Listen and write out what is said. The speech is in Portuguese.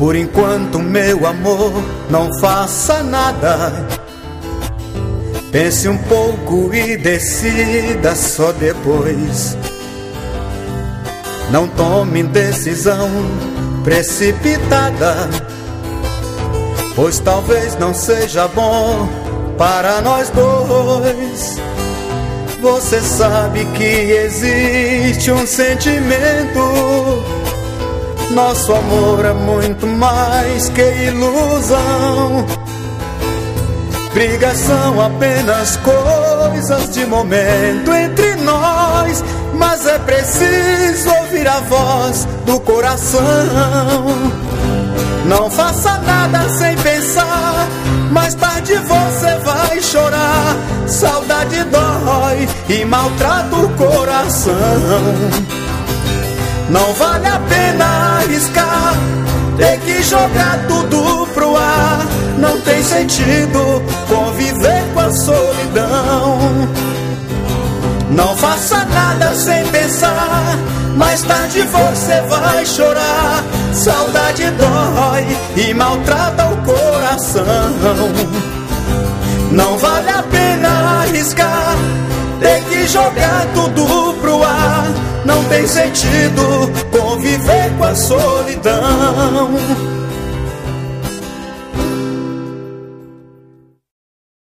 Por enquanto, meu amor, não faça nada. Pense um pouco e decida só depois. Não tome decisão precipitada, pois talvez não seja bom para nós dois. Você sabe que existe um sentimento. Nosso amor é muito mais que ilusão. Brigas são apenas coisas de momento entre nós, mas é preciso ouvir a voz do coração. Não faça nada sem pensar, mais tarde você vai chorar. Saudade dói e maltrata o coração. Não vale a pena arriscar, ter que jogar tudo pro ar. Não tem sentido conviver com a solidão. Não faça nada sem pensar, mais tarde você vai chorar. Saudade dói e maltrata o coração. Não vale a pena arriscar, ter que jogar tudo pro ar. Não tem sentido conviver com a solidão.